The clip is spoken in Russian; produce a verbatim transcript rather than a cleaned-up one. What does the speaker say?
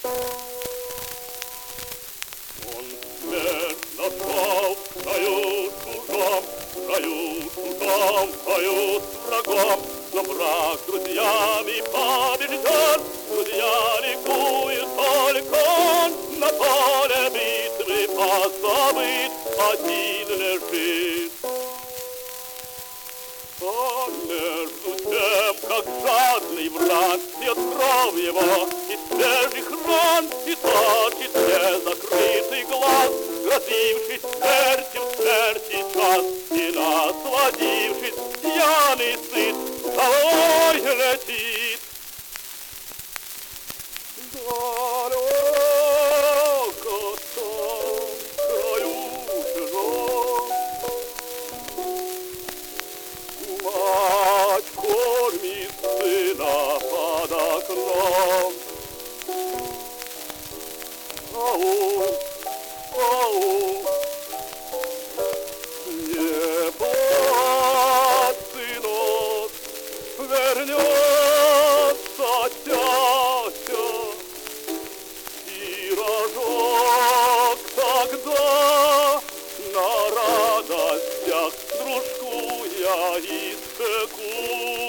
Он смерть нашел в краю чужом, в краю чужом, в краю с врагом, но враг друзьями побежден, друзья ликуют только он, на поле битвы позабыт, один лежит. А между тем, как жадный враг пьет кровь его из свежих ран и точит незакрытый глаз, грозившись смертью смерти час и насладившись, пьяный сыт, головой летит. Далеко там, в краю чужом, мать кормит сына под окном, а он, а он не плачь, сынок, вернется тятя, и рожок тогда на радостях дружку я испеку.